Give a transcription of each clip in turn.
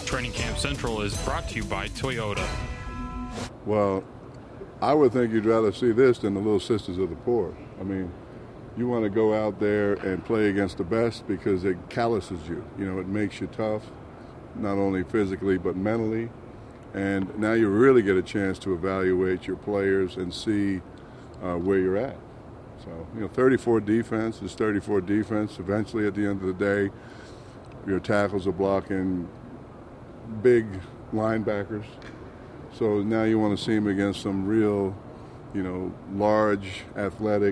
Training Camp Central is brought to you by Toyota. Well, I would think you'd rather see this than the Little Sisters of the Poor. I mean, you want to go out there and play against the best because it calluses you. You know, it makes you tough, not only physically but mentally. And now you really get a chance to evaluate your players and see where you're at. So, 34 defense is 34 defense. Eventually, at the end of the day, your tackles are blocking big linebackers. So now you want to see them against some real, large, athletic,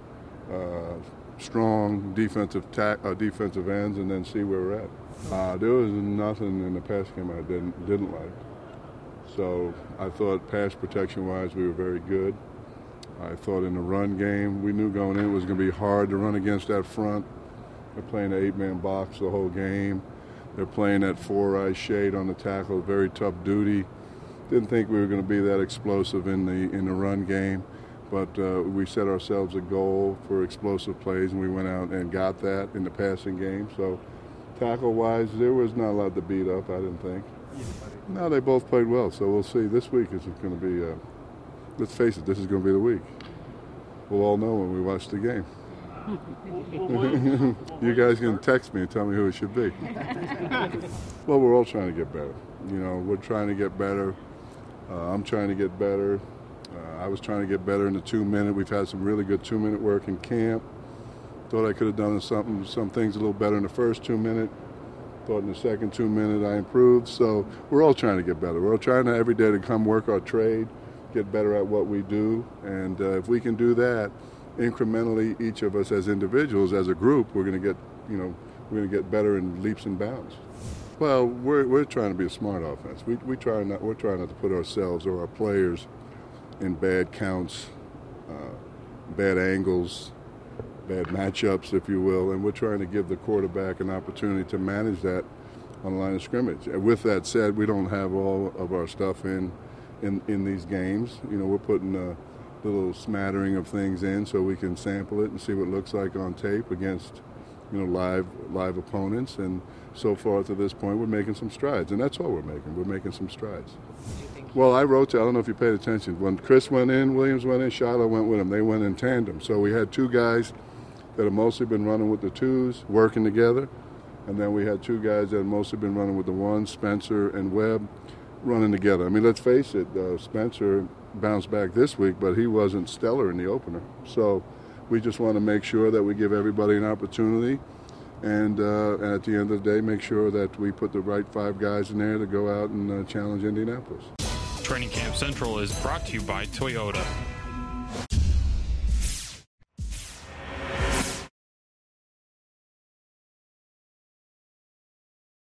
strong defensive ends, and then see where we're at. There was nothing in the pass game I didn't like. So I thought pass protection-wise we were very good. I thought in the run game, we knew going in it was going to be hard to run against that front. They're playing an 8-man box the whole game. They're playing that 4-eye shade on the tackle, very tough duty. Didn't think we were going to be that explosive in the run game, but we set ourselves a goal for explosive plays, and we went out and got that in the passing game. So tackle-wise, there was not a lot to beat up, I didn't think. No, they both played well, so we'll see. This week is going to be, let's face it, this is going to be the week. We'll all know when we watch the game. You guys can text me and tell me who it should be. Well, we're all trying to get better. We're trying to get better. I'm trying to get better. I was trying to get better in the 2-minute. We've had some really good 2-minute work in camp. Thought I could have done some things a little better in the first 2-minute. Thought in the second 2-minute I improved. So we're all trying to get better. We're all trying to every day to come work our trade, get better at what we do. And if we can do that, incrementally, each of us as individuals, as a group, we're going to get better in leaps and bounds. Well, we're trying to be a smart offense. We're trying not to put ourselves or our players in bad counts, bad angles, bad matchups, if you will, and we're trying to give the quarterback an opportunity to manage that on the line of scrimmage. And with that said, we don't have all of our stuff in these games. We're putting a little smattering of things in so we can sample it and see what it looks like on tape against live opponents. And so far to this point, we're making some strides, and that's all we're making. We're making some strides. Well, I don't know if you paid attention. When Chris went in, Williams went in, Shiloh went with him. They went in tandem. So we had two guys that have mostly been running with the twos, working together. And then we had two guys that have mostly been running with the ones, Spencer and Webb, running together. I mean, let's face it, Spencer bounced back this week, but he wasn't stellar in the opener. So we just want to make sure that we give everybody an opportunity and at the end of the day, make sure that we put the right 5 guys in there to go out and challenge Indianapolis. Training Camp Central is brought to you by Toyota.